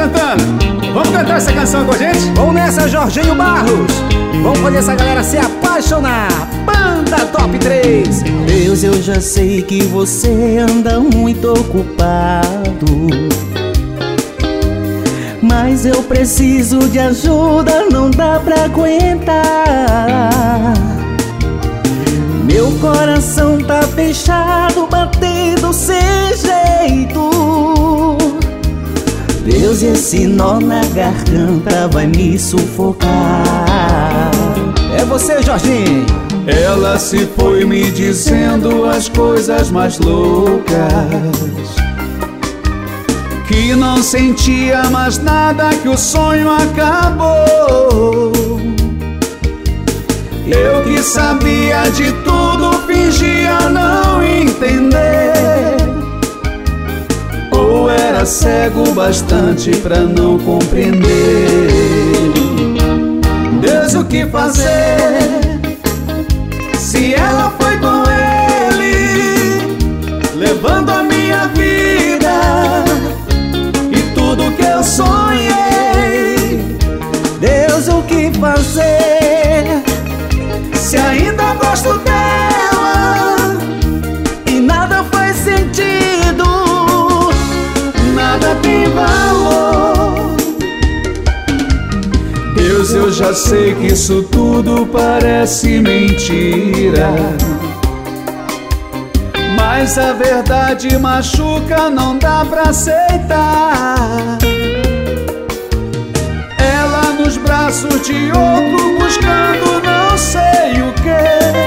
Santana, vamos cantar essa canção com a gente? Vamos nessa, Jorginho Barros. Vamos fazer essa galera se apaixonar. Banda Top 3. Deus, eu já sei que você anda muito ocupado, mas eu preciso de ajuda, não dá pra aguentar. Meu coração tá fechado, batendo sem jeito. Deus, esse nó na garganta vai me sufocar. É você, Jorginho. Ela se foi me dizendo as coisas mais loucas, que não sentia mais nada, que o sonho acabou. Eu que sabia de tudo, fingia não entender, ou era cego bastante pra não compreender. Deus, o que fazer se ela foi com ele, levando a minha vida e tudo que eu sonhei? Deus, o que fazer se ainda gosto dela e nada faz sentido, nada tem valor? Deus, eu já sei que isso tudo parece mentira, mas a verdade machuca, não dá pra aceitar. Ela nos braços de outro, buscando não sei o que,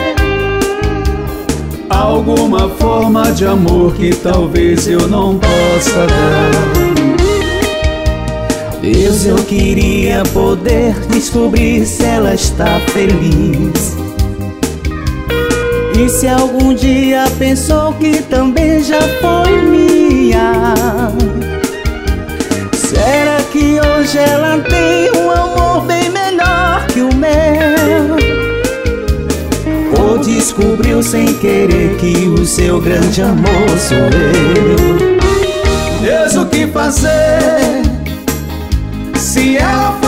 alguma forma de amor que talvez eu não possa dar. Deus, eu queria poder descobrir se ela está feliz, e se algum dia pensou que também já foi minha. Será que hoje ela tem um amor bem melhor que o meu, ou descobriu sem querer que o seu grande amor sou eu? Deus, o que fazer se ela